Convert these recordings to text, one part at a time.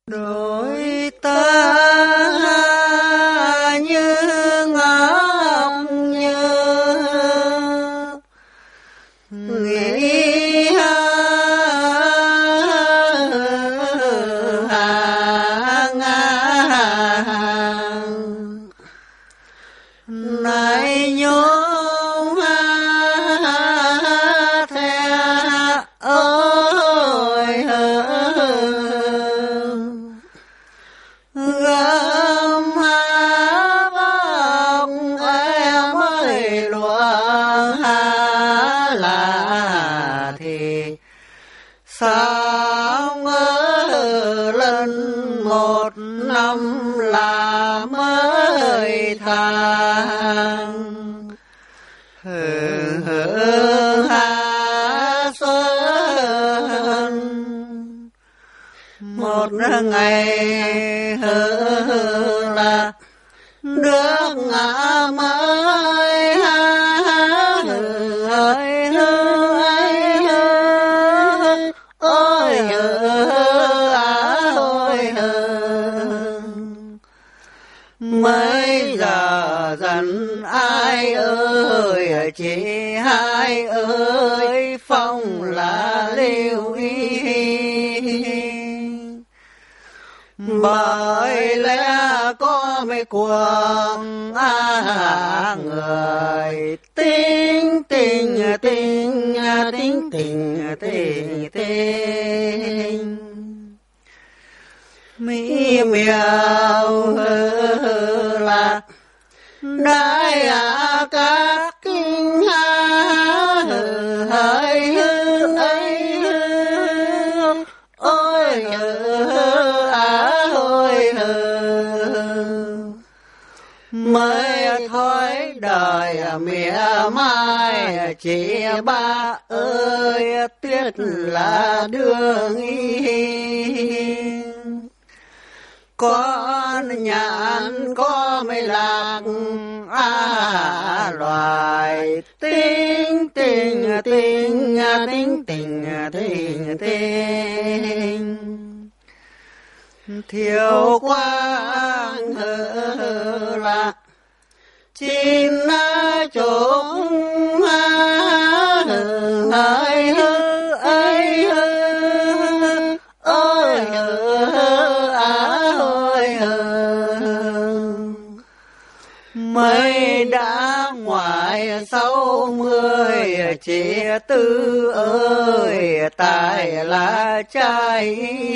đôi ta như ngọc như nghĩ hàng này nhung the ơi gấm bông em ơi lúa là thì sao ngỡ lần một năm là mới tháng xuân một ngày là nước ngã mới mấy giờ dần ai ơi chị hai ơi phong là lưu ý bởi lẽ có mấy cuồng người tính tình tình tính tình tình tình mỹ miều là đại các kinh hỡi ấy ôi ôi mới thói đời mẹ mai chị ba ơi tiếc là đường y con nhạn có mấy lạc loài tính tình tình tính tình tình tình thiếu quang là chín chúng ấy mấy đã ngoài 60 chị Tư ơi tài là trai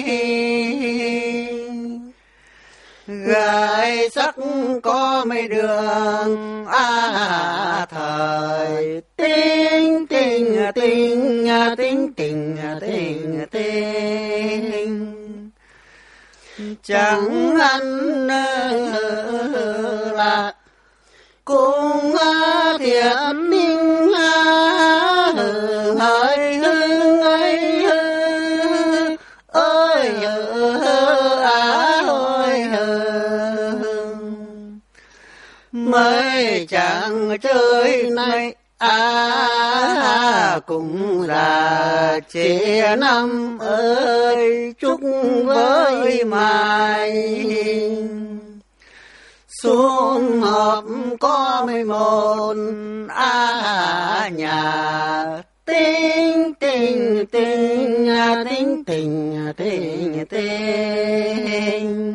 gái sắc có mấy đường thời tính tình tình tính tình tình tình chẳng ăn là cũng thiện ninh hỡi ấy ơi ôi mấy chàng chơi này cũng là chị năm ơi chúc với mai xuống họp có 11 nhà tính tình tình tính tình tình tình